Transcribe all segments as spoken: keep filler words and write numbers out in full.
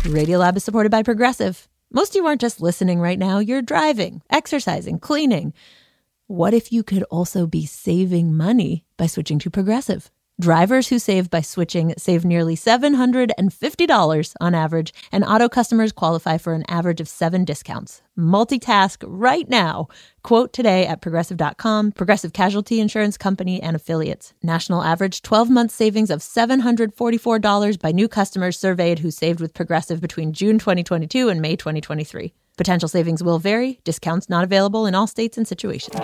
Radiolab is supported by Progressive. Most of you aren't just listening right now. You're driving, exercising, cleaning. What if you could also be saving money by switching to Progressive? Drivers who save by switching save nearly seven hundred fifty dollars on average, and auto customers qualify for an average of seven discounts. Multitask right now. Quote today at progressive dot com. Progressive Casualty Insurance Company and Affiliates. National average twelve-month savings of seven hundred forty-four dollars by new customers surveyed who saved with Progressive between June twenty twenty-two and May twenty twenty-three. Potential savings will vary. Discounts not available in all states and situations.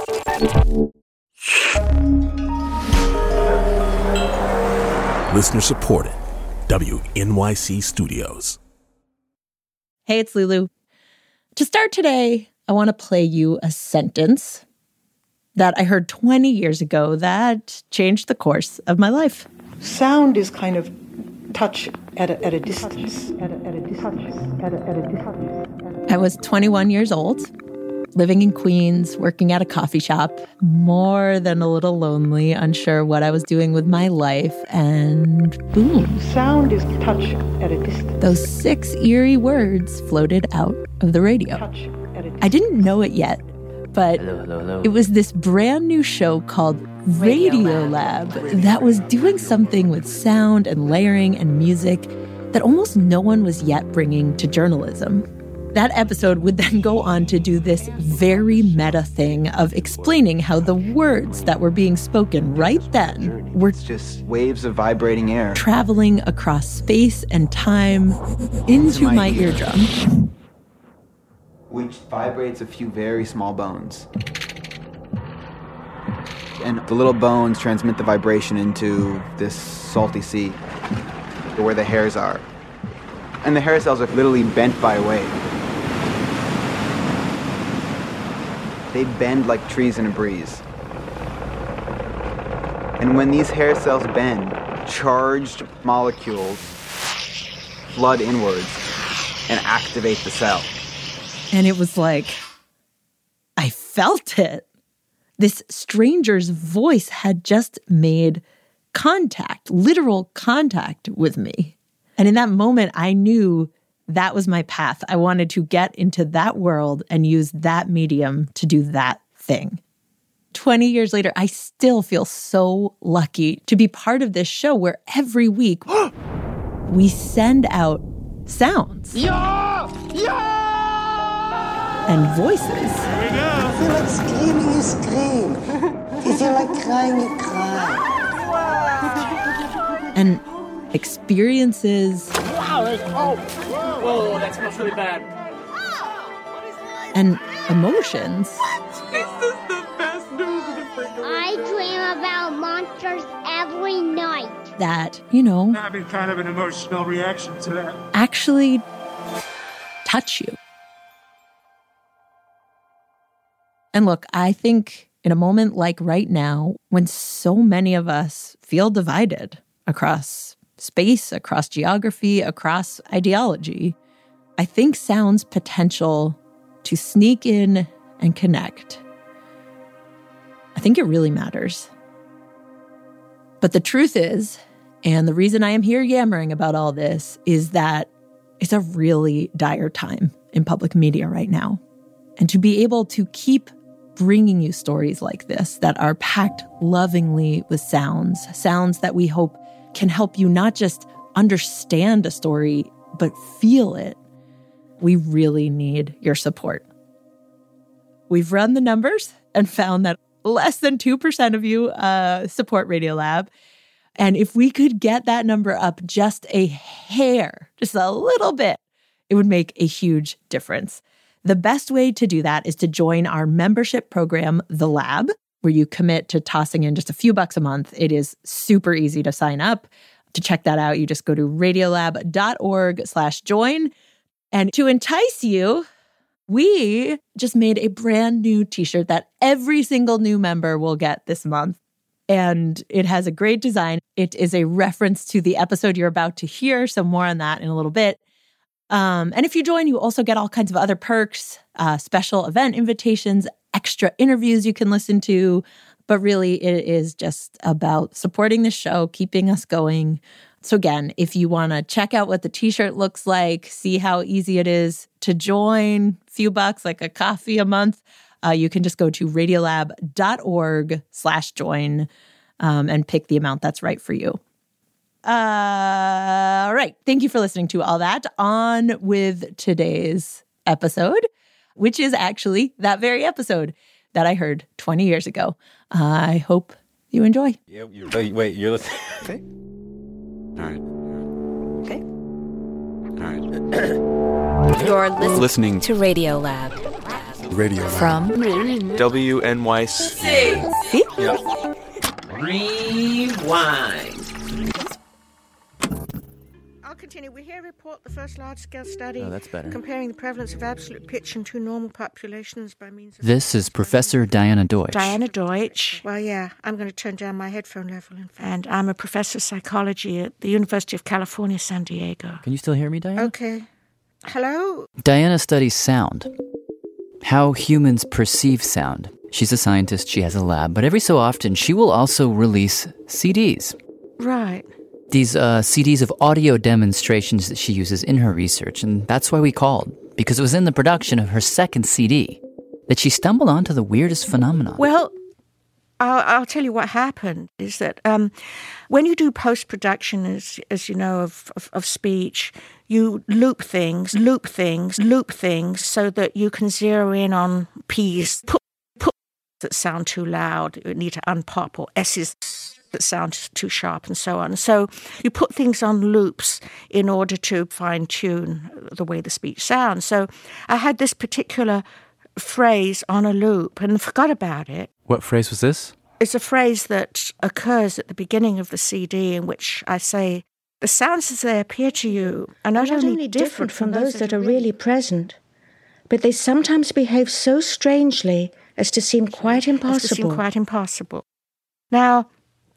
Listener supported. W N Y C Studios. Hey, it's Lulu. To start today, I want to play you a sentence that I heard twenty years ago that changed the course of my life. Sound is kind of touch at a, at a distance. At a, at a distance. At a, at a distance. I was twenty-one years old, living in Queens, working at a coffee shop, more than a little lonely, unsure what I was doing with my life, and boom. Sound is touch at a distance. Those six eerie words floated out of the radio. Touch at a distance. I didn't know it yet, but hello, hello, hello. It was this brand new show called Radio Lab that was doing something with sound and layering and music that almost no one was yet bringing to journalism. That episode would then go on to do this very meta thing of explaining how the words that were being spoken right then were it's just waves of vibrating air traveling across space and time into my, my eardrum, which vibrates a few very small bones. And the little bones transmit the vibration into this salty sea where the hairs are. And the hair cells are literally bent by a wave. They bend like trees in a breeze. And when these hair cells bend, charged molecules flood inwards and activate the cell. And it was like, I felt it. This stranger's voice had just made contact, literal contact with me. And in that moment, I knew that was my path. I wanted to get into that world and use that medium to do that thing. twenty years later, I still feel so lucky to be part of this show where every week we send out sounds. Yeah! Yeah! And voices. Here we go. If you like screaming, you scream. If you like crying, you cry. And experiences. Wow, there's, oh, whoa, that smells really bad. And emotions. This is the best news of the freaking I dream about monsters every night. That, you know, I'm having kind of an emotional reaction to that. Actually touch you. And look, I think in a moment like right now, when so many of us feel divided across space, across geography, across ideology, I think sound's potential to sneak in and connect, I think it really matters. But the truth is, and the reason I am here yammering about all this, is that it's a really dire time in public media right now. And to be able to keep bringing you stories like this that are packed lovingly with sounds, sounds that we hope can help you not just understand a story, but feel it, we really need your support. We've run the numbers and found that less than two percent of you uh, support Radiolab. And if we could get that number up just a hair, just a little bit, it would make a huge difference. The best way to do that is to join our membership program, The Lab, where you commit to tossing in just a few bucks a month. It is super easy to sign up. To check that out, you just go to radiolab.org slash join. And to entice you, we just made a brand new t-shirt that every single new member will get this month. And it has a great design. It is a reference to the episode you're about to hear, so more on that in a little bit. Um, and if you join, you also get all kinds of other perks, uh, special event invitations, extra interviews you can listen to. But really, it is just about supporting the show, keeping us going, So again, if you want to check out what the t-shirt looks like, see how easy it is to join, few bucks, like a coffee a month, uh, you can just go to radiolab.org slash join um, and pick the amount that's right for you. Uh, all right. Thank you for listening to all that. On with today's episode, which is actually that very episode that I heard twenty years ago. Uh, I hope you enjoy. Yeah, you're, wait, wait, you're listening. Okay. All right. Okay. All right. You're listening, listening to Radiolab. Radio Lab. From W N Y C. See? Yeah. Rewind. I'll continue. We here report the first large-scale study Oh, that's better. comparing the prevalence of absolute pitch in two normal populations by means of... This is Professor Diana Deutsch. Diana Deutsch. Well, yeah, I'm going to turn down my headphone level. And I'm a professor of psychology at the University of California, San Diego. Can you still hear me, Diana? Okay. Hello? Diana studies sound. How humans perceive sound. She's a scientist, she has a lab, but every so often she will also release C Ds. Right. These uh, C Ds of audio demonstrations that she uses in her research, and that's why we called, because it was in the production of her second C D that she stumbled onto the weirdest phenomenon. Well, I'll, I'll tell you what happened is that um, when you do post-production, as, as you know, of, of, of speech, you loop things, loop things, loop things so that you can zero in on P's, put, put that sound too loud, you need to unpop, or S's that sound too sharp, and so on. So you put things on loops in order to fine-tune the way the speech sounds. So I had this particular phrase on a loop and forgot about it. What phrase was this? It's a phrase that occurs at the beginning of the C D in which I say, the sounds as they appear to you are not, not only, only different from those that are really present, but they sometimes behave so strangely as to seem quite impossible. As to seem quite impossible. Now,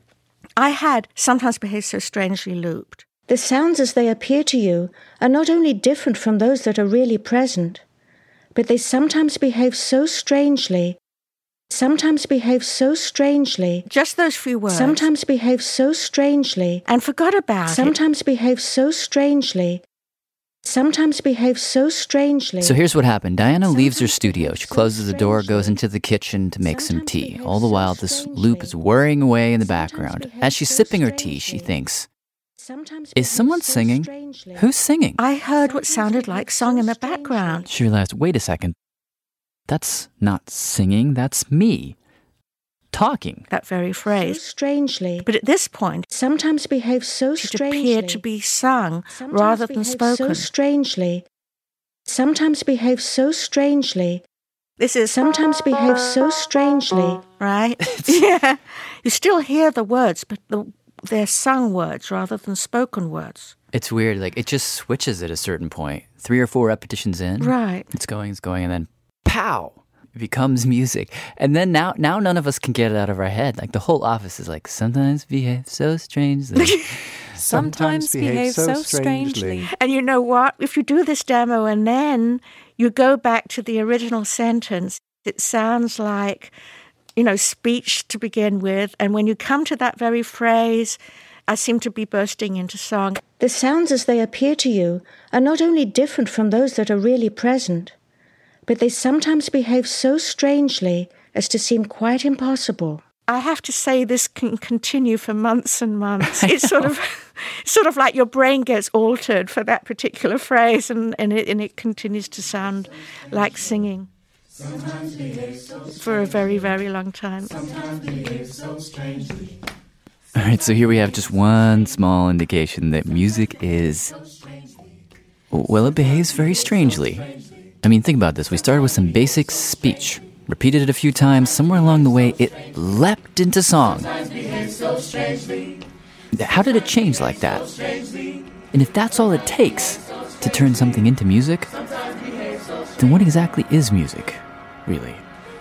I had sometimes behave so strangely looped. The sounds as they appear to you are not only different from those that are really present, but they sometimes behave so strangely, sometimes behave so strangely. Just those few words. Sometimes behave so strangely. And forgot about it. Sometimes behave so strangely. Sometimes behave so strangely. So here's what happened. Diana leaves her studio. She closes the door, goes into the kitchen to make some tea. All the while, this loop is whirring away in the background. As she's sipping her tea, she thinks, is someone singing? Who's singing? I heard what sounded like song in the background. She realized, wait a second. That's not singing, that's me. Talking. That very phrase. So strangely. But at this point, sometimes behave so strangely. It appeared to be sung sometimes rather than spoken. So strangely. Sometimes behave so strangely. This is sometimes behave so strangely. Right? Yeah. You still hear the words, but the, they're sung words rather than spoken words. It's weird. Like, it just switches at a certain point. Three or four repetitions in. Right. It's going, it's going, and then pow! It becomes music. And then now now none of us can get it out of our head. Like, the whole office is like, sometimes behave so strangely. Sometimes behave so strangely. And you know what? If you do this demo and then you go back to the original sentence, it sounds like, you know, speech to begin with. And when you come to that very phrase, I seem to be bursting into song. The sounds as they appear to you are not only different from those that are really present, but they sometimes behave so strangely as to seem quite impossible. I have to say this can continue for months and months. It's sort of sort of like your brain gets altered for that particular phrase, and, and, it, and it continues to sound like singing for a very, very long time. All right, so here we have just one small indication that music is, well, it behaves very strangely. I mean, think about this. We started with some basic speech, repeated it a few times. Somewhere along the way, it leapt into song. How did it change like that? And if that's all it takes to turn something into music, then what exactly is music, really?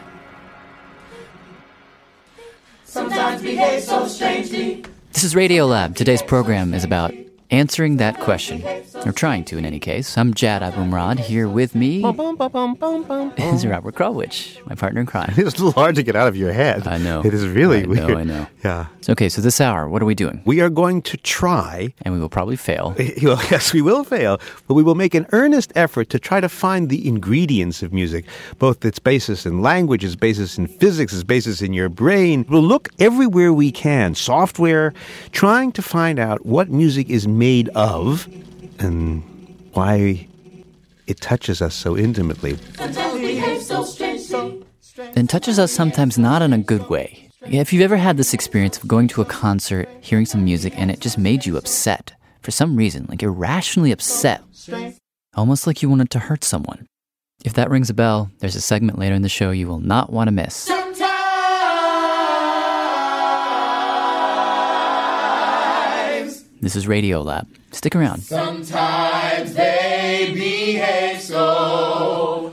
Sometimes behave so strangely. This is Radiolab. Today's program is about answering that question. Or trying to, in any case. I'm Jad Abumrad. Here with me is Robert Krulwich, my partner in crime. It's a little hard to get out of your head. I know. It is really I weird. know, I know. Yeah. Okay, so this hour, what are we doing? We are going to try. And we will probably fail. Well, yes, we will fail. But we will make an earnest effort to try to find the ingredients of music, both its basis in language, its basis in physics, its basis in your brain. We'll look everywhere we can, software, trying to find out what music is made of and why it touches us so intimately. Sometimes behave so strangely. And touches us sometimes not in a good way. If you've ever had this experience of going to a concert, hearing some music, and it just made you upset for some reason, like irrationally upset, almost like you wanted to hurt someone. If that rings a bell, there's a segment later in the show you will not want to miss. Sometimes This is Radiolab. Stick around. Sometimes they behave so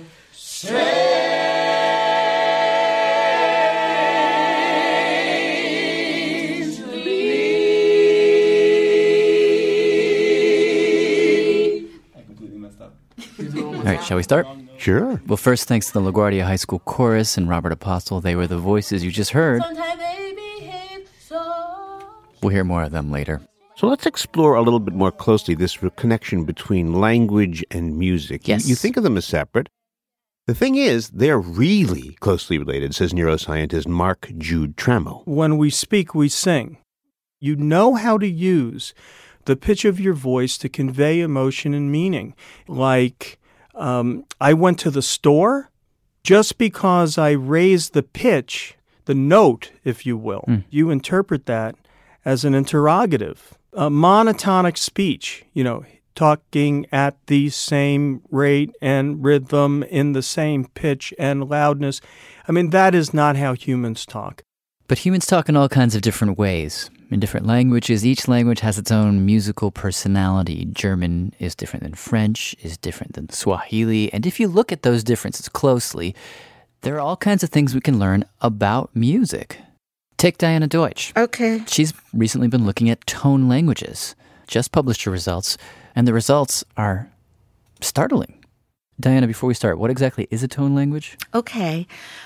strangely. I completely messed up. All right, shall we start? Sure. Well, first, thanks to the LaGuardia High School Chorus and Robert Apostle. They were the voices you just heard. Sometimes they behave so. We'll hear more of them later. So let's explore a little bit more closely this connection between language and music. Yes. You, you think of them as separate. The thing is, they're really closely related, says neuroscientist Mark Jude Tramiel. When we speak, we sing. You know how to use the pitch of your voice to convey emotion and meaning. Like, um, I went to the store. Just because I raised the pitch, the note, if you will, mm. you interpret that as an interrogative. A monotonic speech, you know, talking at the same rate and rhythm in the same pitch and loudness. I mean, that is not how humans talk. But humans talk in all kinds of different ways. In different languages, each language has its own musical personality. German is different than French, is different than Swahili. And if you look at those differences closely, there are all kinds of things we can learn about music. Take Diana Deutsch. Okay. She's recently been looking at tone languages. Just published her results, and the results are startling. Diana, before we start, what exactly is a tone language? Okay.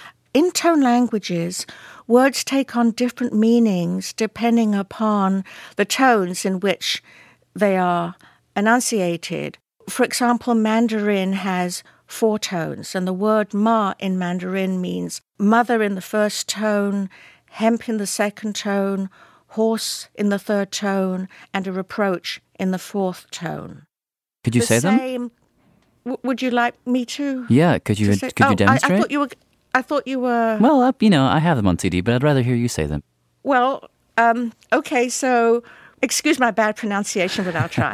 In tone languages, words take on different meanings depending upon the tones in which they are enunciated. For example, Mandarin has four tones, and the word ma in Mandarin means mother in the first tone, hemp in the second tone, horse in the third tone, and a reproach in the fourth tone. Could you the say same, them? W- would you like me to? Yeah, could you say, could oh, you demonstrate? I, I thought you were. I thought you were. Well, uh, you know, I have them on C D, but I'd rather hear you say them. Well, um, okay. So, excuse my bad pronunciation, but I'll try.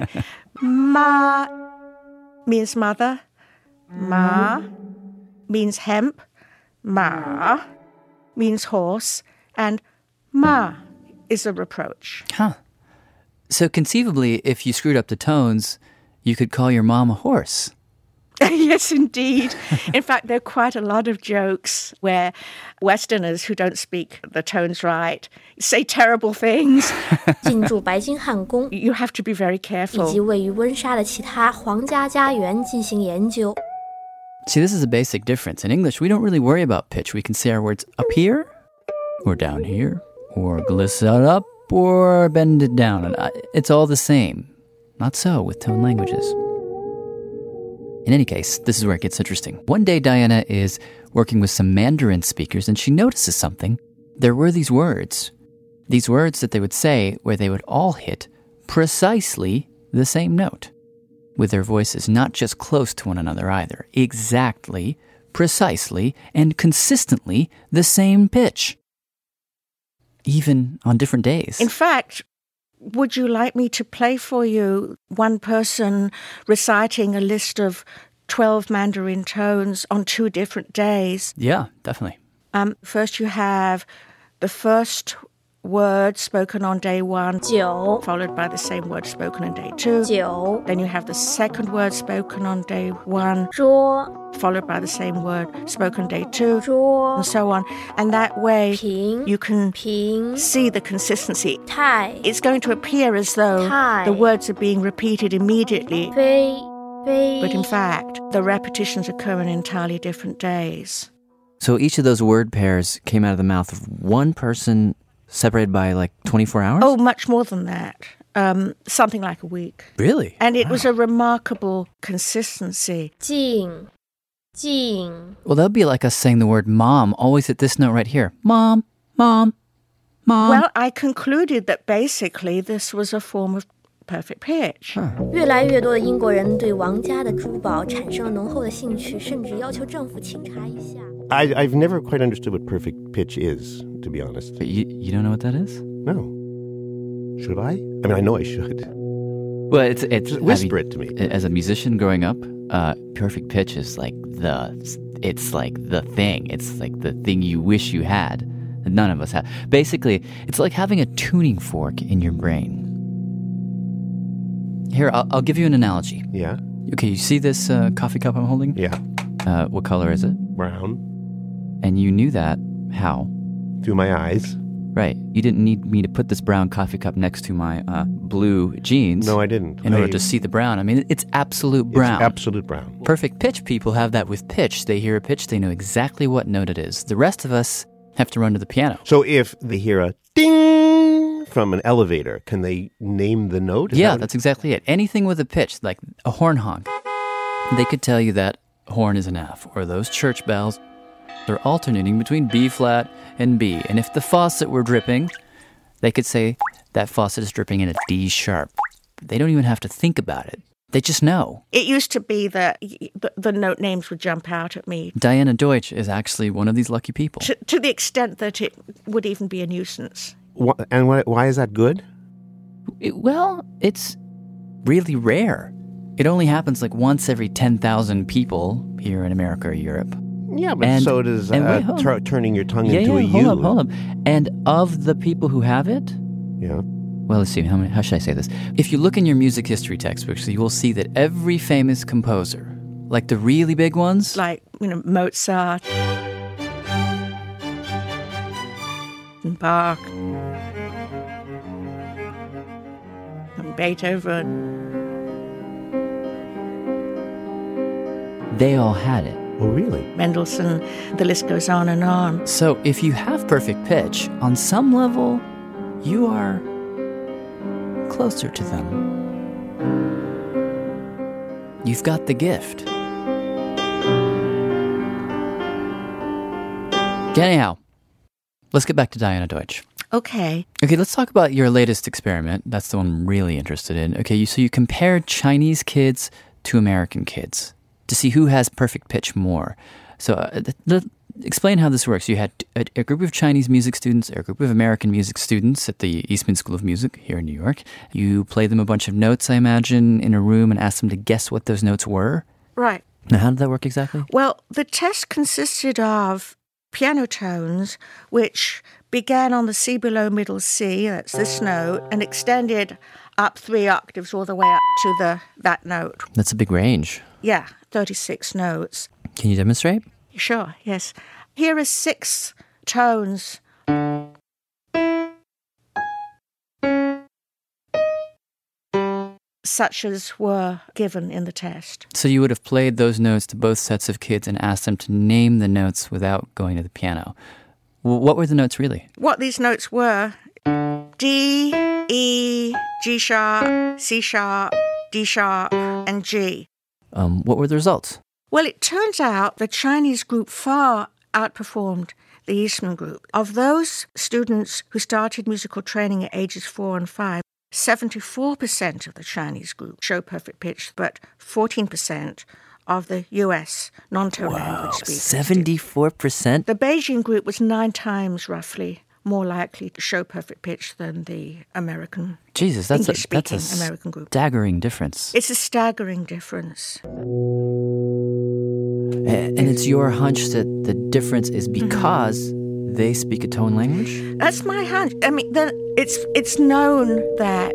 Ma means mother. Ma means hemp. Ma means horse. And ma is a reproach. Huh. So conceivably, if you screwed up the tones, you could call your mom a horse. Yes, indeed. In fact, there are quite a lot of jokes where Westerners who don't speak the tones right say terrible things. 进驻白金汉宫 You have to be very careful. 以及位于温莎的其他皇家家园进行研究。 See, this is a basic difference. In English, we don't really worry about pitch. We can say our words up here, or down here, or glissade up, or bend it down. And it's all the same. Not so with tone languages. In any case, this is where it gets interesting. One day, Diana is working with some Mandarin speakers, and she notices something. There were these words. These words that they would say where they would all hit precisely the same note, with their voices not just close to one another either. Exactly, precisely, and consistently the same pitch. Even on different days. In fact, would you like me to play for you one person reciting a list of twelve Mandarin tones on two different days? Yeah, definitely. Um, first you have the first word spoken on day one, 九 followed by the same word spoken on day two. 九 Then you have the second word spoken on day one, 桌 followed by the same word spoken on day two, 桌 and so on. And that way, 平 you can 平 see the consistency. 太 It's going to appear as though Hi. the words are being repeated immediately, 飞飞 but in fact, the repetitions occur on entirely different days. So each of those word pairs came out of the mouth of one person separated by like twenty-four hours? Oh, much more than that. Um, something like a week. Really? And it was a remarkable consistency. 静静 Well, that would be like us saying the word mom always at this note right here. Mom, mom, mom. Well, I concluded that basically this was a form of perfect pitch. 越来越多的英国人对王家的珠宝产生了浓厚的兴趣，甚至要求政府清查一下。 I, I've never quite understood what perfect pitch is, to be honest. But you, you don't know what that is? No. Should I? I mean, I know I should. Well, it's it's Just whisper I mean, it to me. As a musician growing up, uh, perfect pitch is like the it's like the thing. It's like the thing you wish you had that none of us have. Basically, it's like having a tuning fork in your brain. Here, I'll, I'll give you an analogy. Yeah. Okay, you see this uh, coffee cup I'm holding? Yeah. Uh, what color is it? Brown. And you knew that how? Through my eyes. Right. You didn't need me to put this brown coffee cup next to my uh, blue jeans. No, I didn't. In I, order to see the brown. I mean, it's absolute brown. It's absolute brown. Perfect pitch people have that with pitch. They hear a pitch, they know exactly what note it is. The rest of us have to run to the piano. So if they hear a ding from an elevator, can they name the note? Is yeah, that that's exactly it. Anything with a pitch, like a horn honk, they could tell you that horn is an F, or those church bells, they're alternating between B flat and B. And if the faucet were dripping, they could say that faucet is dripping in a D sharp. They don't even have to think about it. They just know. It used to be that the, the note names would jump out at me. Diana Deutsch is actually one of these lucky people. To, to the extent that it would even be a nuisance. Wh- and why, why is that good? It, well, it's really rare. It only happens like once every ten thousand people here in America or Europe. Yeah, but and, so does uh, wait, hold tur- turning your tongue yeah, into yeah, a hold U. Up, hold up. And of the people who have it, yeah. Well, let's see. How many? How should I say this? If you look in your music history textbooks, you will see that every famous composer, like the really big ones, like you know Mozart, and Bach, and Beethoven, they all had it. Oh, really? Mendelssohn, the list goes on and on. So if you have perfect pitch, on some level, you are closer to them. You've got the gift. Anyhow, let's get back to Diana Deutsch. Okay. Okay, let's talk about your latest experiment. That's the one I'm really interested in. Okay, you, so you compared Chinese kids to American kids to see who has perfect pitch more. So uh, th- th- explain how this works. You had a, a group of Chinese music students, a group of American music students at the Eastman School of Music here in New York. You played them a bunch of notes, I imagine, in a room and asked them to guess what those notes were. Right. Now, how did that work exactly? Well, the test consisted of piano tones, which began on the C below middle C, that's this note, and extended up three octaves all the way up to the that note. That's a big range. Yeah, thirty-six notes. Can you demonstrate? Sure, yes. Here are six tones. Such as were given in the test. So you would have played those notes to both sets of kids and asked them to name the notes without going to the piano. W- what were the notes really? What these notes were: D, E, G sharp, C sharp, D sharp, and G. Um, what were the results? Well, it turns out the Chinese group far outperformed the Eastman group. Of those students who started musical training at ages four and five, seventy-four percent of the Chinese group show perfect pitch, but fourteen percent of the U S non-tone language speakers. seventy-four percent? The Beijing group was nine times, roughly, more likely to show perfect pitch than the American, Jesus, that's a, English-speaking that's a American group. staggering difference. It's a staggering difference. And it's your hunch that the difference is because they speak a tone language? That's my hunch. I mean, the, it's it's known that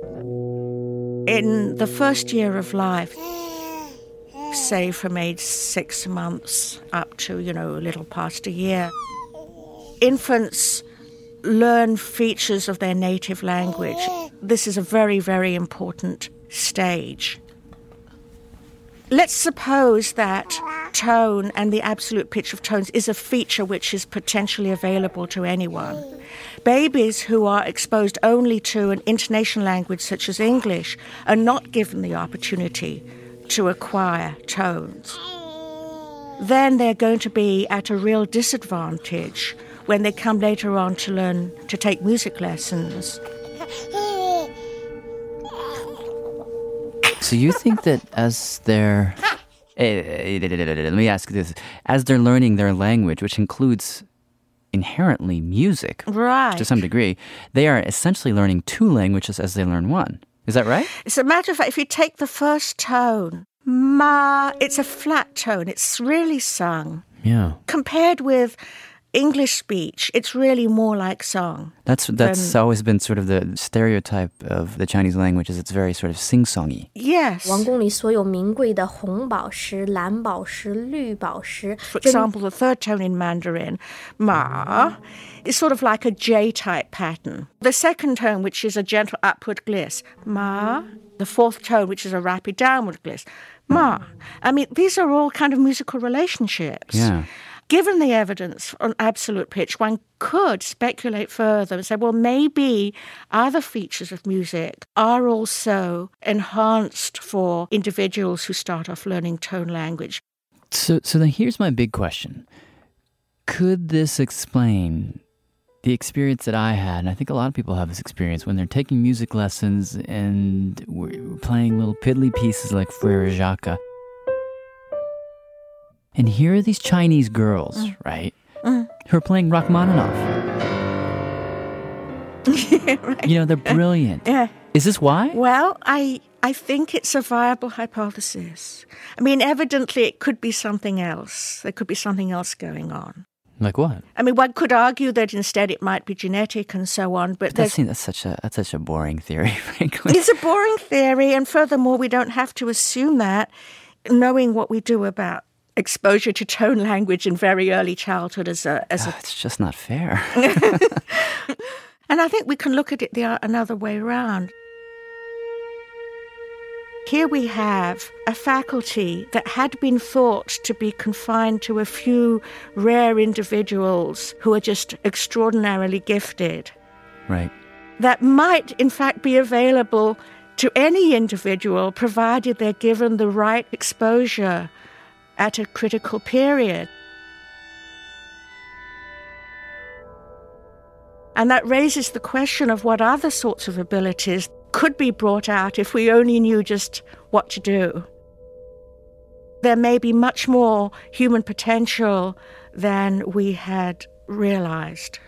in the first year of life, say from age six months up to, you know, a little past a year, infants learn features of their native language. This is a very, very important stage. Let's suppose that tone and the absolute pitch of tones is a feature which is potentially available to anyone. Babies who are exposed only to an intonation language such as English are not given the opportunity to acquire tones. Then they're going to be at a real disadvantage when they come later on to learn to take music lessons. So you think that as they're... Let me ask this. As they're learning their language, which includes inherently music, right, to some degree, they are essentially learning two languages as they learn one. Is that right? As a matter of fact, if you take the first tone, ma, it's a flat tone. It's really sung. Yeah. Compared with English speech, it's really more like song. That's that's than, always been sort of the stereotype of the Chinese language, is it's very sort of sing-songy. Yes. 王宫里所有名贵的红宝石、蓝宝石、绿宝石。 For example, the third tone in Mandarin, ma, is sort of like a J-type pattern. The second tone, which is a gentle upward gliss, ma. The fourth tone, which is a rapid downward gliss, ma. I mean, these are all kind of musical relationships. Yeah. Given the evidence on absolute pitch, one could speculate further and say, well, maybe other features of music are also enhanced for individuals who start off learning tone language. So, so then here's my big question. Could this explain the experience that I had, and I think a lot of people have this experience, when they're taking music lessons and we're playing little piddly pieces like Frere Jacques, and here are these Chinese girls, mm. right, mm. who are playing Rachmaninoff. Yeah, right. You know, they're brilliant. Yeah. Is this why? Well, I I think it's a viable hypothesis. I mean, evidently it could be something else. There could be something else going on. Like what? I mean, one could argue that instead it might be genetic and so on, but, but that seems that's such a that's such a boring theory, frankly. It's a boring theory, and furthermore, we don't have to assume that, knowing what we do about exposure to tone language in very early childhood as a... As oh, a... It's just not fair. And I think we can look at it the another way around. Here we have a faculty that had been thought to be confined to a few rare individuals who are just extraordinarily gifted. Right. That might, in fact, be available to any individual, provided they're given the right exposure at a critical period. And that raises the question of what other sorts of abilities could be brought out if we only knew just what to do. There may be much more human potential than we had realized.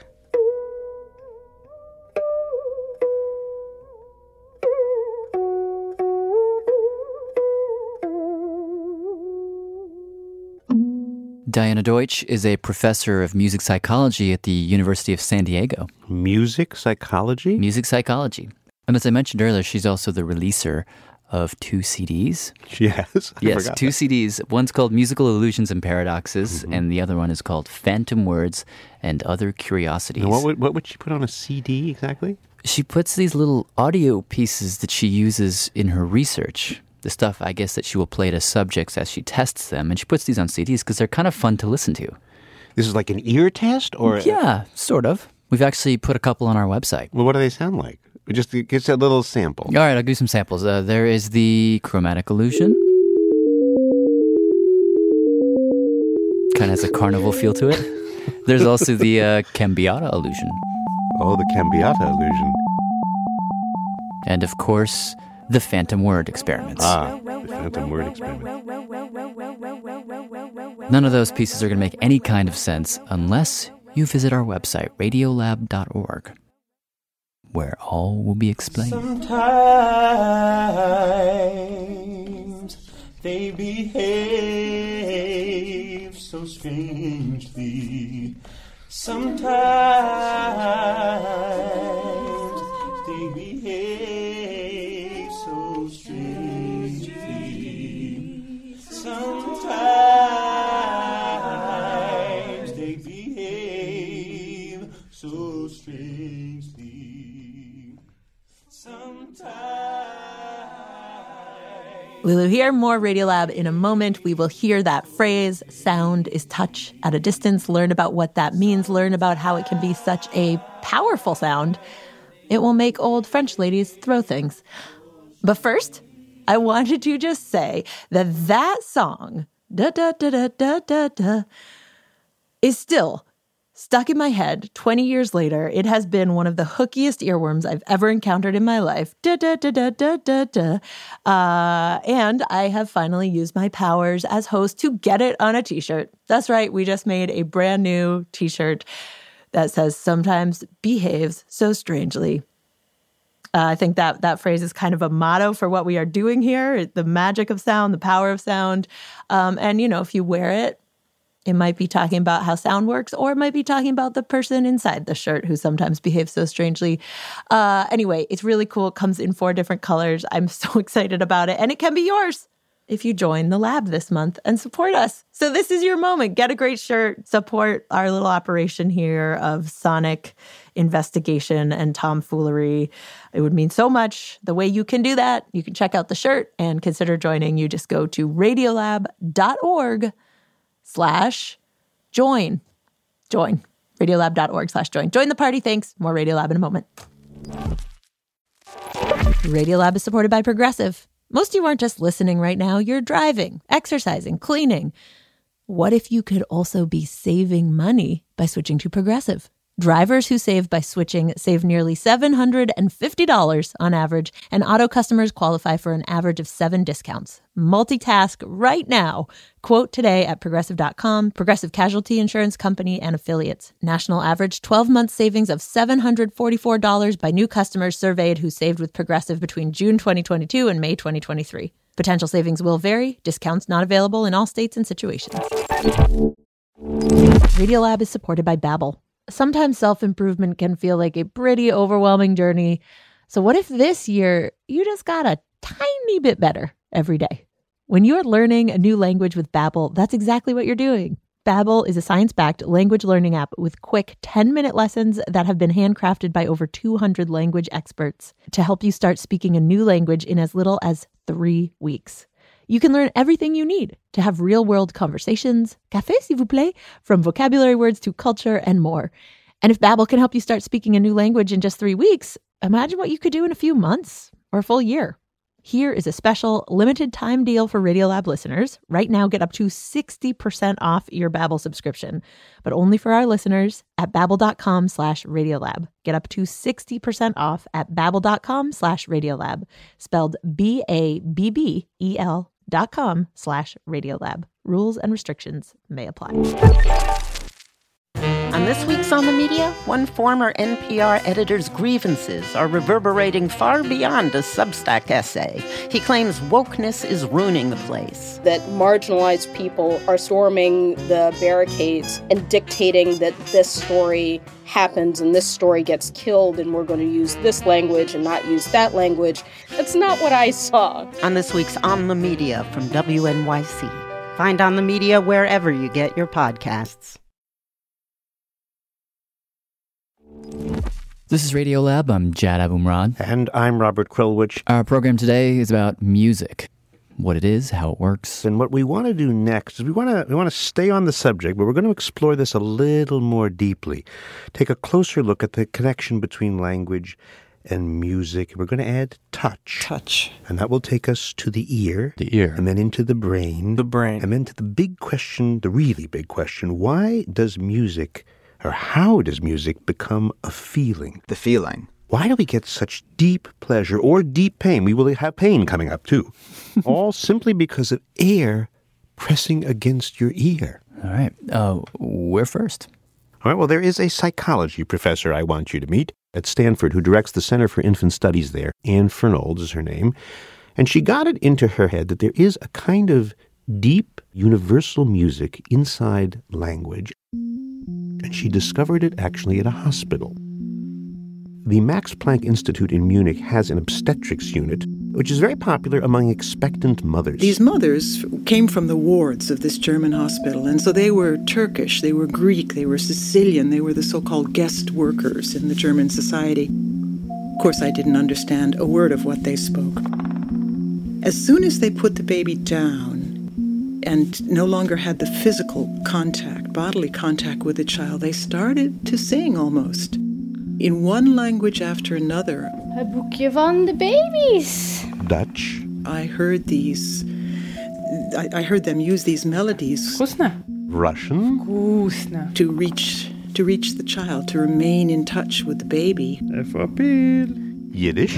Diana Deutsch is a professor of music psychology at the University of San Diego. Music psychology? Music psychology. And as I mentioned earlier, she's also the releaser of two C Ds. Yes, I Yes, forgot two that. C Ds. One's called Musical Illusions and Paradoxes, mm-hmm. and the other one is called Phantom Words and Other Curiosities. Now what would, what would she put on a C D exactly? She puts these little audio pieces that she uses in her research. The stuff, I guess, that she will play to subjects as she tests them. And she puts these on C Ds because they're kind of fun to listen to. This is like an ear test? Or Yeah, sort of. We've actually put a couple on our website. Well, what do they sound like? Just give us a little sample. All right, I'll give you some samples. Uh, there is the Chromatic Illusion. Kind of has a carnival feel to it. There's also the uh, Cambiata Illusion. Oh, the Cambiata Illusion. And of course, the Phantom Word Experiments. Ah, the Phantom Word Experiment. None of those pieces are going to make any kind of sense unless you visit our website, radiolab dot org, where all will be explained. Sometimes they behave so strangely. Sometimes they behave so strangely. Sometimes they behave so strangely. Sometimes. We will hear more Radiolab in a moment. We will hear that phrase, sound is touch at a distance, learn about what that means, learn about how it can be such a powerful sound. It will make old French ladies throw things. But first, I wanted to just say that that song, da da da da da da da, is still stuck in my head twenty years later. It has been one of the hookiest earworms I've ever encountered in my life. Da, da, da, da, da, da, da. Uh, and I have finally used my powers as host to get it on a t-shirt. That's right. We just made a brand new t-shirt that says sometimes behaves so strangely. Uh, I think that that phrase is kind of a motto for what we are doing here. The magic of sound, the power of sound. Um, and, you know, if you wear it, it might be talking about how sound works, or it might be talking about the person inside the shirt who sometimes behaves so strangely. Uh, anyway, it's really cool. It comes in four different colors. I'm so excited about it. And it can be yours if you join the lab this month and support us. So this is your moment. Get a great shirt. Support our little operation here of sonic investigation and tomfoolery. It would mean so much. The way you can do that, you can check out the shirt and consider joining. You just go to radiolab.org slash join. Join. Radiolab.org slash join. Join the party. Thanks. More Radiolab in a moment. Radiolab is supported by Progressive. Most of you aren't just listening right now. You're driving, exercising, cleaning. What if you could also be saving money by switching to Progressive? Drivers who save by switching save nearly seven hundred fifty dollars on average, and auto customers qualify for an average of seven discounts. Multitask right now. Quote today at progressive dot com. Progressive Casualty Insurance Company and Affiliates. National average twelve-month savings of seven hundred forty-four dollars by new customers surveyed who saved with Progressive between June twenty twenty-two and May twenty twenty-three. Potential savings will vary. Discounts not available in all states and situations. Radiolab is supported by Babbel. Sometimes self-improvement can feel like a pretty overwhelming journey. So what if this year you just got a tiny bit better every day? When you're learning a new language with Babbel, that's exactly what you're doing. Babbel is a science-backed language learning app with quick ten-minute lessons that have been handcrafted by over two hundred language experts to help you start speaking a new language in as little as three weeks. You can learn everything you need to have real-world conversations, café s'il vous plaît, from vocabulary words to culture and more. And if Babbel can help you start speaking a new language in just three weeks, imagine what you could do in a few months or a full year. Here is a special limited time deal for Radiolab listeners. Right now, get up to sixty percent off your Babbel subscription, but only for our listeners at babbel.com slash Radiolab. Get up to sixty percent off at babbel.com slash Radiolab, spelled B A B B E L dot com slash Radiolab. Rules and restrictions may apply. On this week's On the Media, one former N P R editor's grievances are reverberating far beyond a Substack essay. He claims wokeness is ruining the place. That marginalized people are storming the barricades and dictating that this story happens and this story gets killed and we're going to use this language and not use that language. That's not what I saw. On this week's On the Media from W N Y C. Find On the Media wherever you get your podcasts. This is Radiolab. I'm Jad Abumrad. And I'm Robert Krulwich. Our program today is about music. What it is, how it works. And what we want to do next is we want to we want to stay on the subject, but we're going to explore this a little more deeply. Take a closer look at the connection between language and music. We're going to add touch. Touch. And that will take us to the ear. The ear. And then into the brain. The brain. And then to the big question, the really big question, why does music, or how does music become a feeling? The feeling. Why do we get such deep pleasure or deep pain? We will have pain coming up, too. All simply because of air pressing against your ear. All right. Uh, where first? All right. Well, there is a psychology professor I want you to meet at Stanford who directs the Center for Infant Studies there. Anne Fernald is her name. And she got it into her head that there is a kind of deep universal music inside language. and she discovered it actually at a hospital. The Max Planck Institute in Munich has an obstetrics unit, which is very popular among expectant mothers. These mothers came from the wards of this German hospital, and so they were Turkish, they were Greek, they were Sicilian, they were the so-called guest workers in the German society. Of course, I didn't understand a word of what they spoke. As soon as they put the baby down and no longer had the physical contact, bodily contact with the child, they started to sing almost, in one language after another. Een boekje van de babies. Dutch. I heard these, I, I heard them use these melodies. Russian. To reach, to reach the child, to remain in touch with the baby. Yiddish.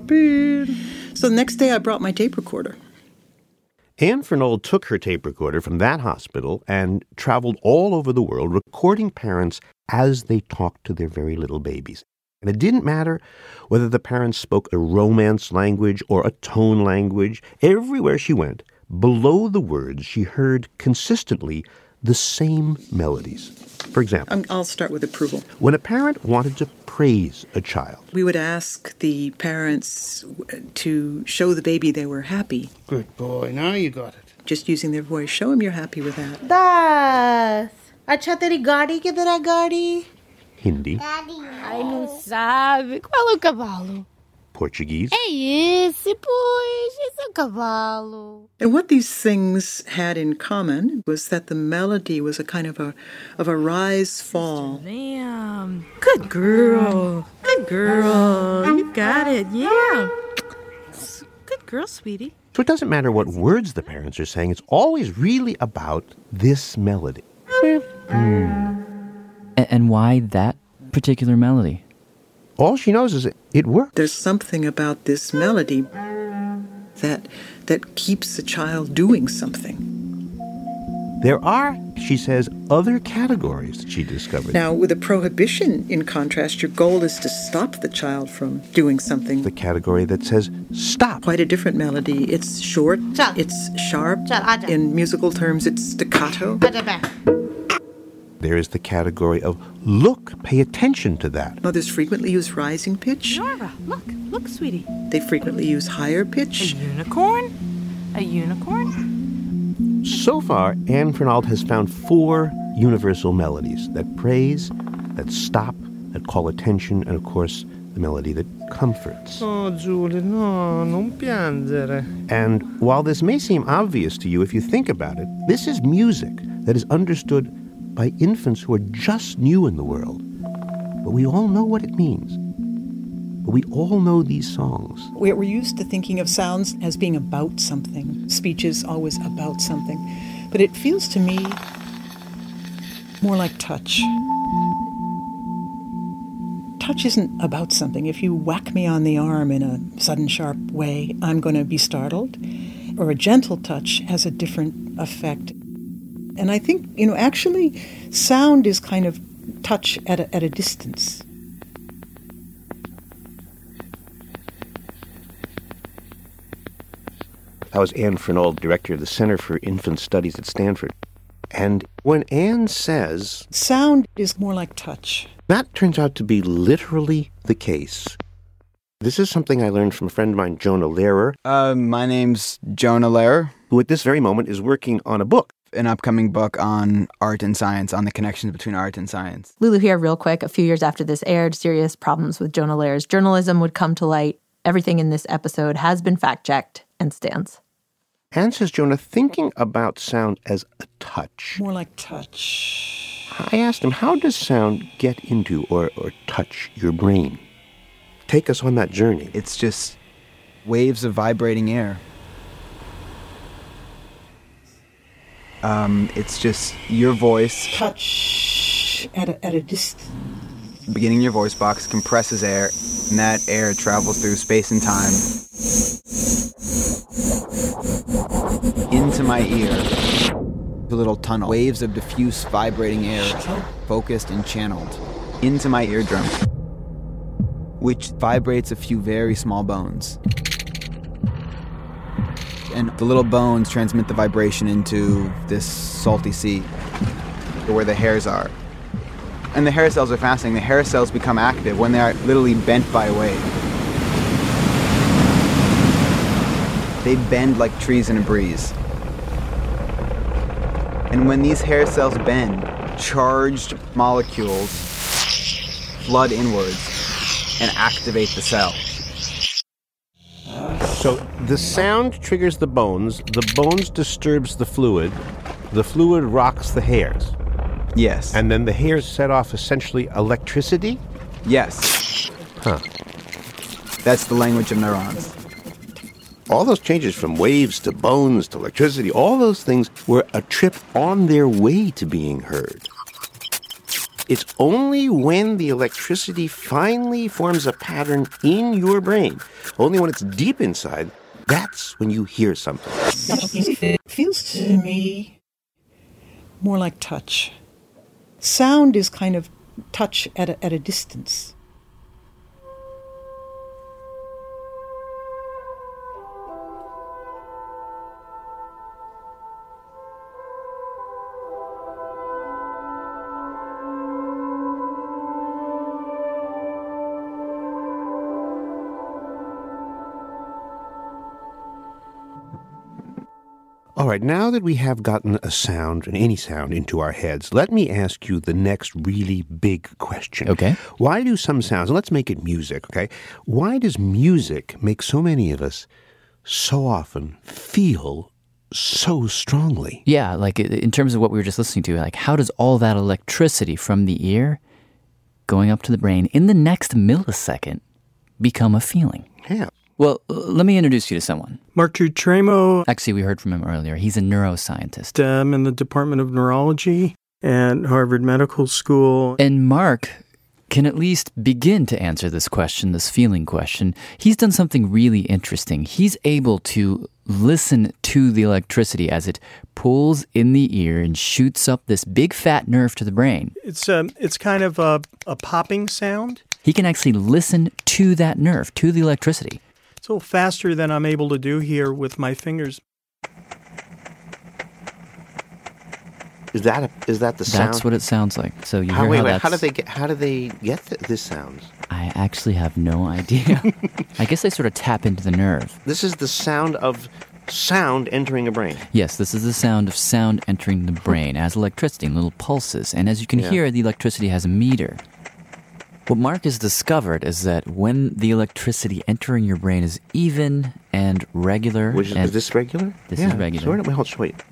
So the next day I brought my tape recorder. Anne Fernald took her tape recorder from that hospital and traveled all over the world recording parents as they talked to their very little babies. And it didn't matter whether the parents spoke a Romance language or a tone language. Everywhere she went, below the words, she heard consistently the same melodies. For example, I'm, I'll start with approval. When a parent wanted to praise a child, we would ask the parents to show the baby they were happy. Good boy, now you got it. Just using their voice. Show them you're happy with that. Das. Acha teri gadi que terá gadi. Hindi. Ai, não sabe. Qual é o cavalo? Portuguese. É esse, pois. Esse é o cavalo. And what these things had in common was that the melody was a kind of a of a rise-fall. Damn. Good girl. Good girl. You got it. Yeah. Good girl, sweetie. So it doesn't matter what words the parents are saying. It's always really about this melody. Mm. And why that particular melody? All she knows is it, it works. There's something about this melody that that keeps the child doing something. There are, she says, other categories that she discovered. Now, with a prohibition, in contrast, your goal is to stop the child from doing something. The category that says stop. Quite a different melody. It's short, it's sharp. In musical terms, it's staccato. There is the category of look, pay attention to that. Mothers frequently use rising pitch. Nora, look, look, sweetie. They frequently use higher pitch. A unicorn? A unicorn? So far, Anne Fernald has found four universal melodies that praise, that stop, that call attention, and of course, the melody that comforts. Oh, Julie, no, non piangere. And while this may seem obvious to you if you think about it, this is music that is understood by infants who are just new in the world. But we all know what it means. But we all know these songs. We're used to thinking of sounds as being about something. Speech is always about something. But it feels to me more like touch. Touch isn't about something. If you whack me on the arm in a sudden, sharp way, I'm going to be startled. Or a gentle touch has a different effect. And I think, you know, actually, sound is kind of touch at a, at a distance. That was Anne Fernald, director of the Center for Infant Studies at Stanford. And when Anne says sound is more like touch, that turns out to be literally the case. This is something I learned from a friend of mine, Jonah Lehrer. Uh, my name's Jonah Lehrer. Who at this very moment is working on a book. An upcoming book on art and science, on the connections between art and science. Lulu here real quick. A few years after this aired, serious problems with Jonah Lehrer's journalism would come to light. Everything in this episode has been fact-checked and stands. Anne says, Jonah, thinking about sound as a touch. More like touch. I asked him, how does sound get into or, or touch your brain? Take us on that journey. It's just waves of vibrating air. Um, it's just your voice. Touch at a, at a distance. Beginning your voice box compresses air, and that air travels through space and time into my ear. A little tunnel. Waves of diffuse vibrating air, focused and channeled, into my eardrum, which vibrates a few very small bones. And the little bones transmit the vibration into this salty sea, where the hairs are. And the hair cells are fascinating. The hair cells become active when they are literally bent by a wave. They bend like trees in a breeze. And when these hair cells bend, charged molecules flood inwards and activate the cell. So the sound triggers the bones, the bones disturbs the fluid, the fluid rocks the hairs. Yes. And then the hairs set off essentially electricity? Yes. Huh. That's the language of neurons. All those changes from waves to bones to electricity, all those things were a trip on their way to being heard. It's only when the electricity finally forms a pattern in your brain, only when it's deep inside, that's when you hear something. It feels to me more like touch. Sound is kind of touch at a, at a distance. All right, now that we have gotten a sound, and any sound, into our heads, let me ask you the next really big question. Okay. Why do some sounds, and let's make it music, okay? Why does music make so many of us so often feel so strongly? Yeah, like in terms of what we were just listening to, like how does all that electricity from the ear going up to the brain in the next millisecond become a feeling? Yeah. Well, let me introduce you to someone. Mark Tremo. Actually, we heard from him earlier. He's a neuroscientist. I'm in the Department of Neurology at Harvard Medical School. And Mark can at least begin to answer this question, this feeling question. He's done something really interesting. He's able to listen to the electricity as it pulls in the ear and shoots up this big fat nerve to the brain. It's um, it's kind of a, a popping sound. He can actually listen to that nerve, to the electricity. It's a little faster than I'm able to do here with my fingers. Is that a, is that the sound? That's what it sounds like. So you how, hear wait, how wait, that's... how do they get how do they get th- this sound? I actually have no idea. I guess they sort of tap into the nerve. This is the sound of sound entering a brain. Yes, this is the sound of sound entering the brain as electricity, little pulses. And as you can Yeah. hear, the electricity has a meter. What Mark has discovered is that when the electricity entering your brain is even and regular... Which is, and is this regular? This yeah, is regular. Sort of. Wait, hold on, wait.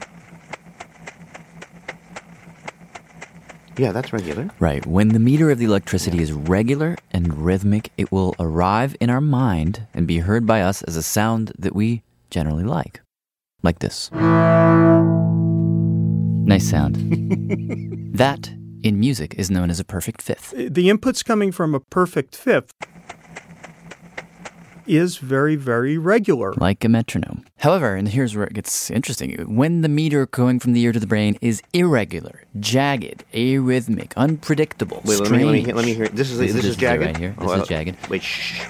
Yeah, that's regular. Right. When the meter of the electricity Yeah. is regular and rhythmic, it will arrive in our mind and be heard by us as a sound that we generally like. Like this. Nice sound. That, in music, is known as a perfect fifth. The inputs coming from a perfect fifth is very, very regular. Like a metronome. However, and here's where it gets interesting, when the meter going from the ear to the brain is irregular, jagged, arrhythmic, unpredictable, Wait, let strange. me, let me hear. Let me hear. This is this, this is jagged it right here. This Oh, is jagged. Wait, shh.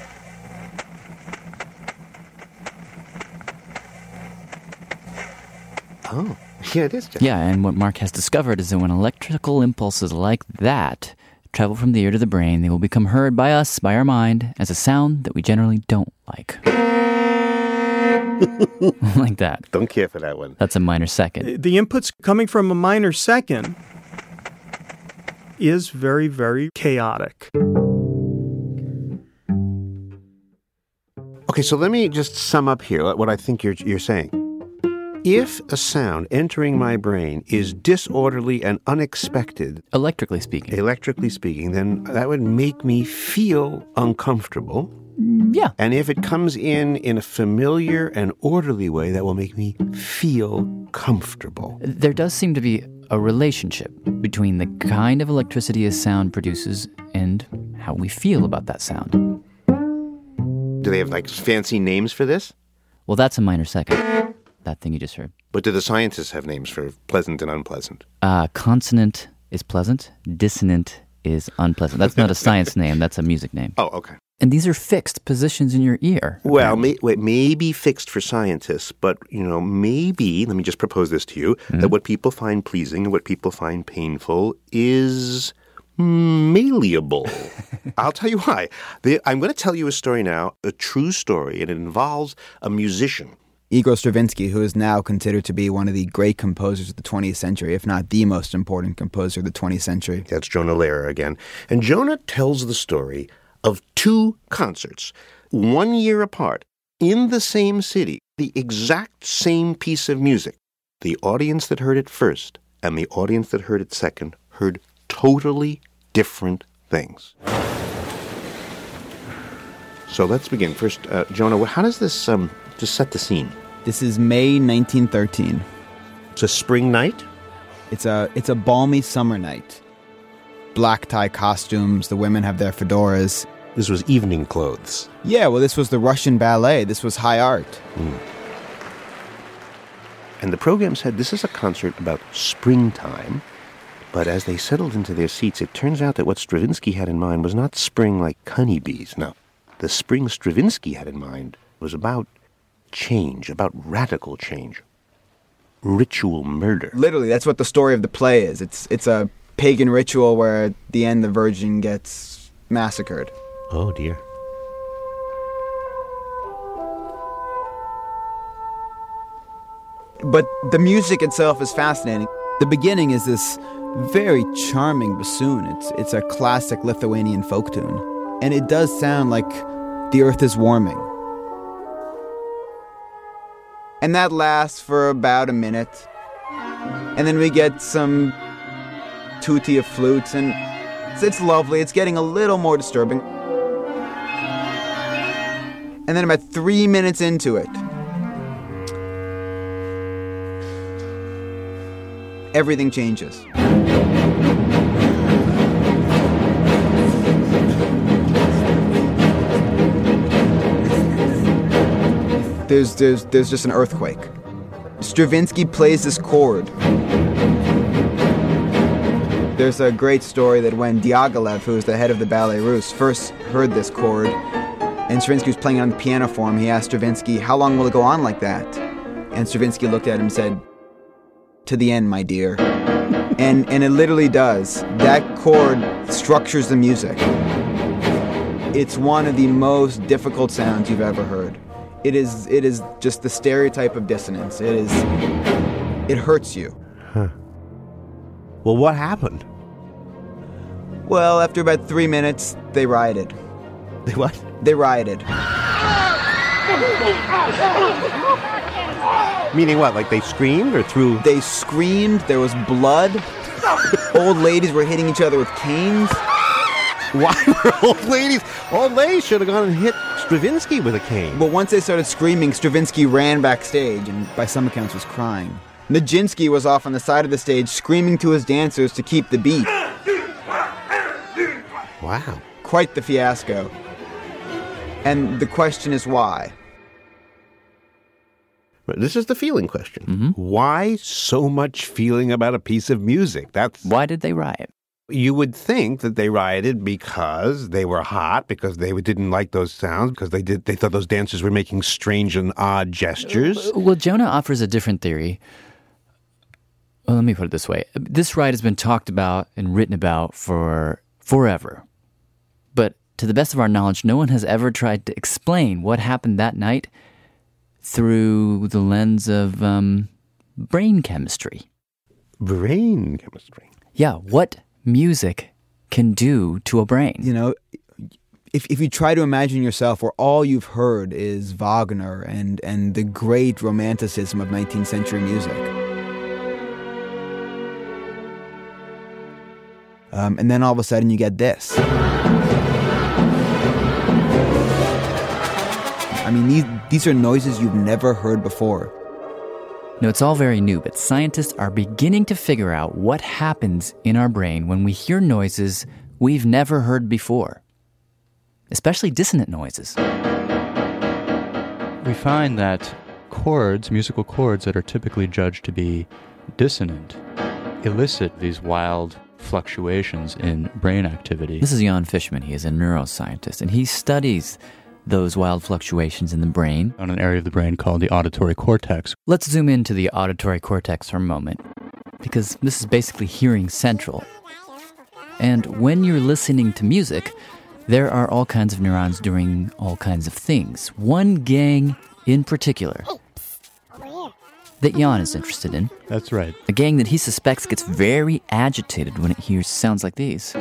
Oh, yeah, it is jagged. Yeah, and what Mark has discovered is that when electrical impulses like that travel from the ear to the brain, they will become heard by us, by our mind, as a sound that we generally don't like. Like that. Don't care for that one. That's a minor second. The inputs coming from a minor second is very, very chaotic. Okay, so let me just sum up here what I think you're you're saying. If a sound entering my brain is disorderly and unexpected, electrically speaking, electrically speaking, then that would make me feel uncomfortable. Yeah. And if it comes in in a familiar and orderly way, that will make me feel comfortable. There does seem to be a relationship between the kind of electricity a sound produces and how we feel about that sound. Do they have like fancy names for this? Well, that's a minor second. That thing you just heard. But do the scientists have names for pleasant and unpleasant? Uh, consonant is pleasant. Dissonant is unpleasant. That's not a science name. That's a music name. Oh, okay. And these are fixed positions in your ear. Well, may, wait, maybe fixed for scientists, but, you know, maybe, let me just propose this to you, mm-hmm. that what people find pleasing and what people find painful is malleable. I'll tell you why. The, I'm going to tell you a story now, a true story, and it involves a musician. Igor Stravinsky, who is now considered to be one of the great composers of the twentieth century, if not the most important composer of the twentieth century. That's Jonah Lehrer again. And Jonah tells the story of two concerts, one year apart, in the same city, the exact same piece of music. The audience that heard it first and the audience that heard it second heard totally different things. So let's begin. First, uh, Jonah, how does this, um, just set the scene? This is May nineteen thirteen. It's a spring night? It's a, it's a balmy summer night. Black tie costumes, the women have their fedoras. This was evening clothes. Yeah, well, this was the Russian ballet. This was high art. Mm. And the program said this is a concert about springtime. But as they settled into their seats, it turns out that what Stravinsky had in mind was not spring like honeybees. No, the spring Stravinsky had in mind was about change, about radical change. Ritual murder. Literally, that's what the story of the play is. It's it's a pagan ritual where at the end the virgin gets massacred. Oh, dear. But the music itself is fascinating. The beginning is this very charming bassoon. It's it's a classic Lithuanian folk tune. And it does sound like the earth is warming. And that lasts for about a minute. And then we get some tutti of flutes, and it's, it's lovely. It's getting a little more disturbing. And then about three minutes into it, everything changes. There's, there's, there's just an earthquake. Stravinsky plays this chord. There's a great story that when Diaghilev, who was the head of the Ballet Russe, first heard this chord, and Stravinsky was playing it on the piano for him, he asked Stravinsky, how long will it go on like that? And Stravinsky looked at him and said, to the end, my dear. And, and it literally does. That chord structures the music. It's one of the most difficult sounds you've ever heard. It is it is just the stereotype of dissonance. It is it hurts you. Huh. Well, what happened? Well, after about three minutes, they rioted. They what? They rioted. Meaning what? Like they screamed or threw? They screamed. There was blood. Old ladies were hitting each other with canes. Why were old ladies? Old ladies should have gone and hit Stravinsky with a cane. But once they started screaming, Stravinsky ran backstage and by some accounts was crying. Nijinsky was off on the side of the stage screaming to his dancers to keep the beat. Wow. Quite the fiasco. And the question is why? This is the feeling question. Mm-hmm. Why so much feeling about a piece of music? That's Why did they riot? You would think that they rioted because they were hot, because they didn't like those sounds, because they did they thought those dancers were making strange and odd gestures. Well, Jonah offers a different theory. Well, let me put it this way. This riot has been talked about and written about for forever. But to the best of our knowledge, no one has ever tried to explain what happened that night through the lens of um, brain chemistry. Brain chemistry? Yeah, what music can do to a brain. You know, if if you try to imagine yourself where all you've heard is Wagner and, and the great romanticism of nineteenth century music. Um, and then all of a sudden you get this. I mean, these, these are noises you've never heard before. No, it's all very new, but scientists are beginning to figure out what happens in our brain when we hear noises we've never heard before, especially dissonant noises. We find that chords, musical chords that are typically judged to be dissonant, elicit these wild fluctuations in brain activity. This is Jan Fishman. He is a neuroscientist, and he studies those wild fluctuations in the brain on an area of the brain called the auditory cortex. Let's zoom into the auditory cortex for a moment, because this is basically hearing central. And when you're listening to music, there are all kinds of neurons doing all kinds of things. One gang in particular that Jan is interested in. That's right. A gang that he suspects gets very agitated when it hears sounds like these.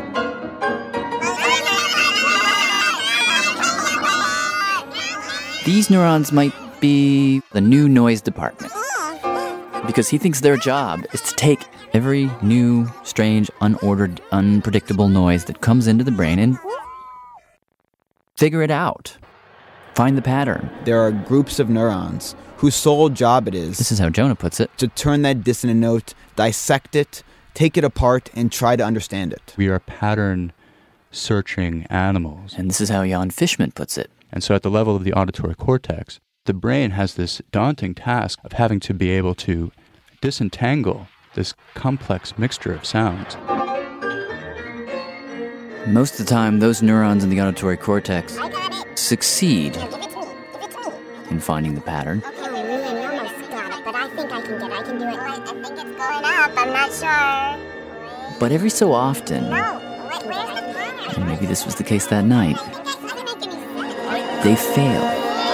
These neurons might be the new noise department, because he thinks their job is to take every new, strange, unordered, unpredictable noise that comes into the brain and figure it out. Find the pattern. There are groups of neurons whose sole job it is... This is how Jonah puts it. ...to turn that dissonant note, dissect it, take it apart, and try to understand it. We are pattern-searching animals. And this is how Jan Fishman puts it. And so at the level of the auditory cortex, the brain has this daunting task of having to be able to disentangle this complex mixture of sounds. Most of the time, those neurons in the auditory cortex succeed in finding the pattern. Okay, we really almost got it, but I think I can get it. I can do it. I think it's going up. I'm not sure. But every so often, No. Wait, where's the pattern? and maybe this was the case that night, they fail.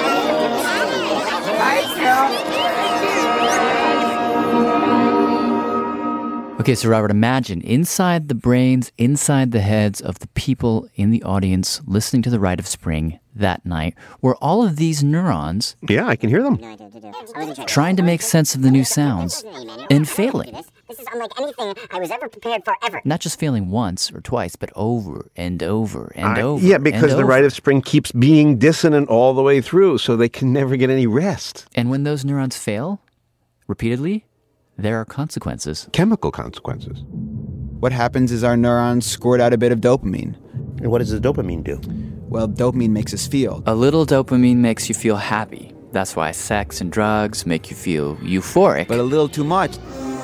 Okay, so Robert, imagine inside the brains, inside the heads of the people in the audience listening to The Rite of Spring that night were all of these neurons... Yeah, I can hear them. ...trying to make sense of the new sounds and failing. This is unlike anything I was ever prepared for ever. Not just failing once or twice, but over and over and I, over. Yeah, because and the over. Rite of Spring keeps being dissonant all the way through, so they can never get any rest. And when those neurons fail, repeatedly, there are consequences. Chemical consequences. What happens is our neurons squirt out a bit of dopamine. And what does the dopamine do? Well, dopamine makes us feel. A little dopamine makes you feel happy. That's why sex and drugs make you feel euphoric. But a little too much.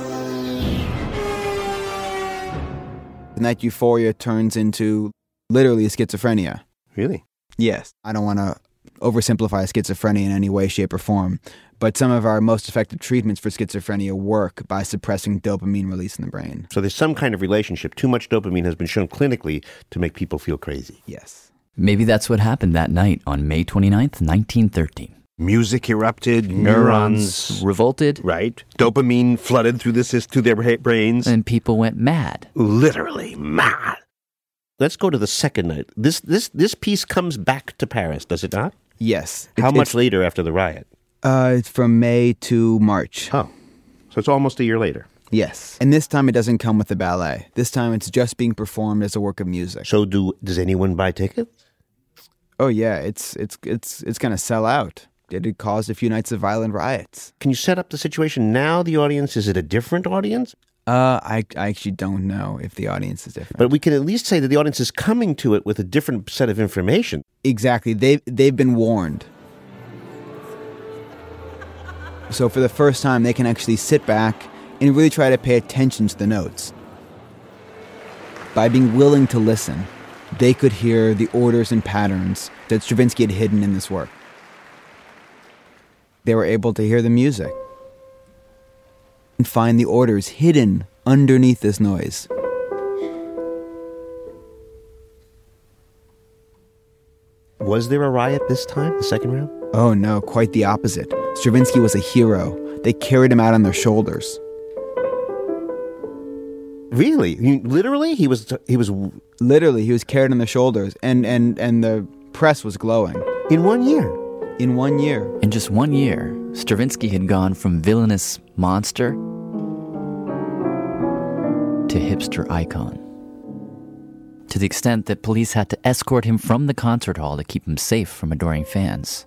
And that euphoria turns into literally schizophrenia. Really? Yes. I don't want to oversimplify schizophrenia in any way, shape, or form. But some of our most effective treatments for schizophrenia work by suppressing dopamine release in the brain. So there's some kind of relationship. Too much dopamine has been shown clinically to make people feel crazy. Yes. Maybe that's what happened that night on May twenty-ninth, nineteen thirteen. Music erupted, neurons, neurons revolted. Right. Dopamine flooded through, the, through their brains. And people went mad. Literally mad. Let's go to the second night. This this this piece comes back to Paris, does it not? Yes. How It's- much it's- later after the riot? Uh, it's from May to March. Oh, so it's almost a year later. Yes. And this time it doesn't come with the ballet. This time it's just being performed as a work of music. So do does anyone buy tickets? Oh yeah, it's it's it's it's going to sell out. It had caused a few nights of violent riots. Can you set up the situation now? The audience, is it a different audience? Uh, I, I actually don't know if the audience is different. But we can at least say that the audience is coming to it with a different set of information. Exactly. They they've been warned. So for the first time, they can actually sit back and really try to pay attention to the notes. By being willing to listen, they could hear the orders and patterns that Stravinsky had hidden in this work. They were able to hear the music and find the orders hidden underneath this noise. Was there a riot this time, the second round? Oh no, quite the opposite. Stravinsky was a hero. They carried him out on their shoulders. Really? He, literally? He was he was literally he was carried on their shoulders, and and and the press was glowing. In one year. In one year. In just one year, Stravinsky had gone from villainous monster to hipster icon. To the extent that police had to escort him from the concert hall to keep him safe from adoring fans.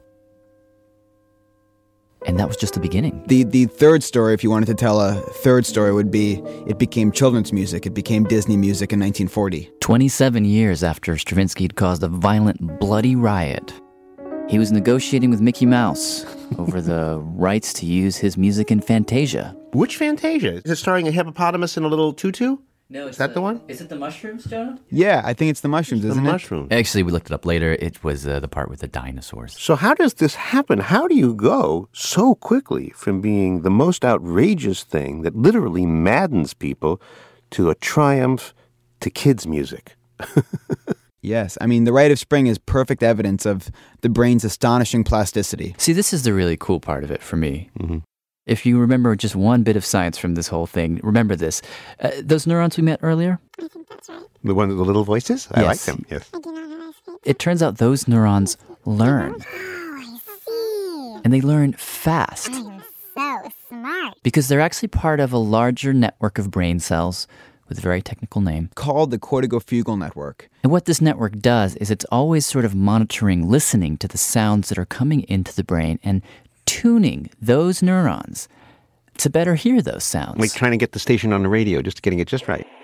And that was just the beginning. The the third story, if you wanted to tell a third story, would be it became children's music. It became Disney music in nineteen forty. twenty-seven years after Stravinsky had caused a violent, bloody riot, he was negotiating with Mickey Mouse over the rights to use his music in Fantasia. Which Fantasia? Is it starring a hippopotamus in a little tutu? No, is that the, the one? Is it the mushrooms, Jonah? Yeah, I think it's the mushrooms, it's isn't the it? mushrooms. Actually, we looked it up later. It was uh, the part with the dinosaurs. So how does this happen? How do you go so quickly from being the most outrageous thing that literally maddens people to a triumph to kids' music. Yes, I mean, The Rite of Spring is perfect evidence of the brain's astonishing plasticity. See, this is the really cool part of it for me. Mm-hmm. If you remember just one bit of science from this whole thing, remember this. Uh, those neurons we met earlier? I think that's right. The one with the little voices? I Yes. like them, yes. I do not know how to speak. It turns out those neurons learn. Oh, I see. And they learn fast. I'm so smart. Because they're actually part of a larger network of brain cells with a very technical name. Called the corticofugal network. And what this network does is it's always sort of monitoring, listening to the sounds that are coming into the brain and tuning those neurons to better hear those sounds. Like trying to get the station on the radio, just getting it just right.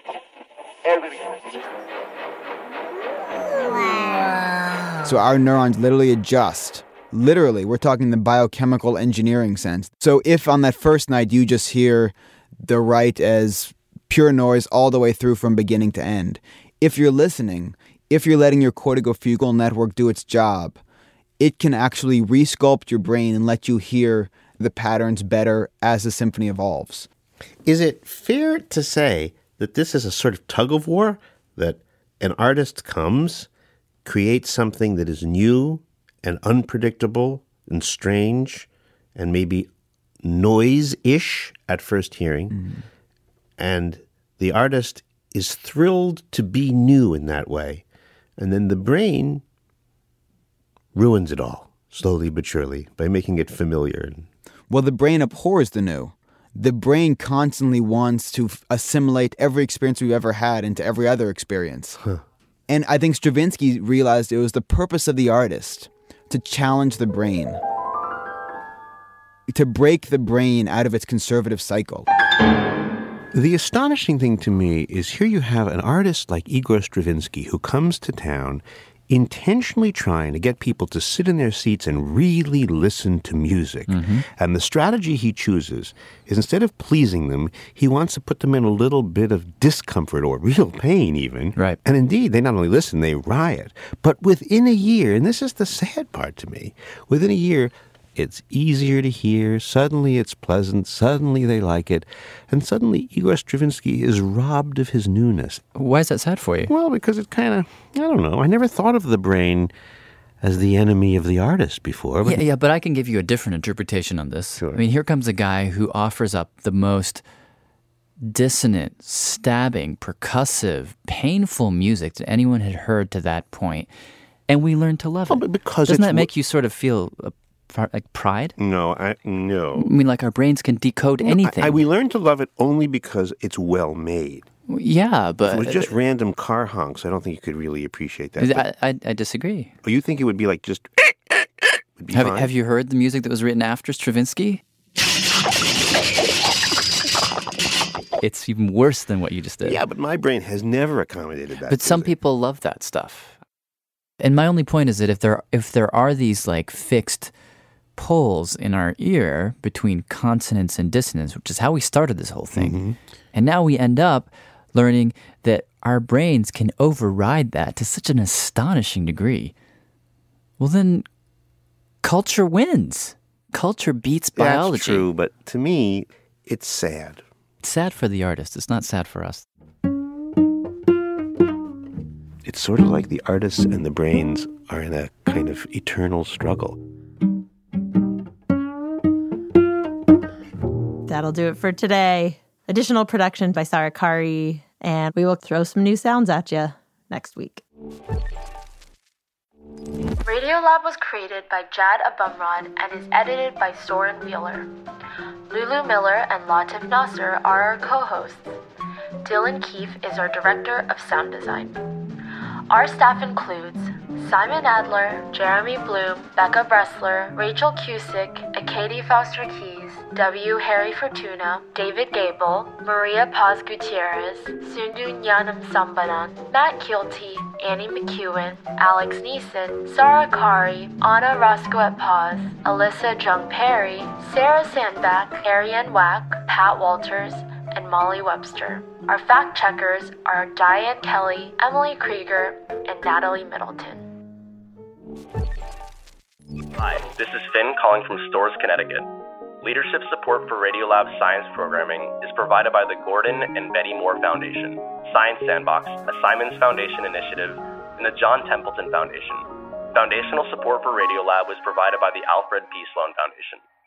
So our neurons literally adjust. Literally, we're talking the biochemical engineering sense. So if on that first night you just hear the right as pure noise all the way through from beginning to end, if you're listening, if you're letting your corticofugal network do its job, it can actually resculpt your brain and let you hear the patterns better as the symphony evolves. Is it fair to say that this is a sort of tug of war, that an artist comes, creates something that is new and unpredictable and strange and maybe noise-ish at first hearing, mm. and the artist is thrilled to be new in that way, and then the brain ruins it all, slowly but surely, by making it familiar. Well, the brain abhors the new. The brain constantly wants to f- assimilate every experience we've ever had into every other experience. Huh. And I think Stravinsky realized it was the purpose of the artist to challenge the brain, to break the brain out of its conservative cycle. The astonishing thing to me is here you have an artist like Igor Stravinsky who comes to town intentionally trying to get people to sit in their seats and really listen to music. Mm-hmm. And the strategy he chooses is instead of pleasing them, he wants to put them in a little bit of discomfort or real pain even. Right. And indeed, they not only listen, they riot. But within a year, and this is the sad part to me, within a year, it's easier to hear, suddenly it's pleasant, suddenly they like it, and suddenly Igor Stravinsky is robbed of his newness. Why is that sad for you? Well, because it kind of, I don't know, I never thought of the brain as the enemy of the artist before. But yeah, yeah, but I can give you a different interpretation on this. Sure. I mean, here comes a guy who offers up the most dissonant, stabbing, percussive, painful music that anyone had heard to that point, and we learn to love it. Well, but because Doesn't it's that make you sort of feel uh, like pride? No, I no. I mean, like our brains can decode no, anything. I, I, we learn to love it only because it's well made. Yeah, but... If it was just random car honks, I don't think you could really appreciate that. I, I, I disagree. Or you think it would be like just... would be have, fine? have you heard the music that was written after Stravinsky? It's even worse than what you just did. Yeah, but my brain has never accommodated that. But some people love that stuff. And my only point is that if there if there are these like fixed poles in our ear between consonance and dissonance, which is how we started this whole thing, mm-hmm. and now we end up learning that our brains can override that to such an astonishing degree, well then culture wins. Culture beats biology. That's true, but to me, it's sad. It's sad for the artist. It's not sad for us. It's sort of like the artists and the brains are in a kind of eternal struggle. That'll do it for today. Additional production by Sarah Kari, and we will throw some new sounds at you next week. Radiolab was created by Jad Abumrad and is edited by Soren Wheeler. Lulu Miller and Latif Nasser are our co-hosts. Dylan Keefe is our director of sound design. Our staff includes Simon Adler, Jeremy Bloom, Becca Bressler, Rachel Cusick, Akady Foster-Keys, W. Harry Fortuna, David Gable, Maria Paz Gutierrez, Sundu Nyanam Sambanan, Matt Keelty, Annie McEwen, Alex Neeson, Sarah Kari, Anna Roscoe Paz, Alyssa Jung Perry, Sarah Sandback, Ariane Wack, Pat Walters, and Molly Webster. Our fact checkers are Diane Kelly, Emily Krieger, and Natalie Middleton. Hi, this is Finn calling from Storrs, Connecticut. Leadership support for Radiolab's science programming is provided by the Gordon and Betty Moore Foundation, Science Sandbox, a Simons Foundation initiative, and the John Templeton Foundation. Foundational support for Radiolab was provided by the Alfred P. Sloan Foundation.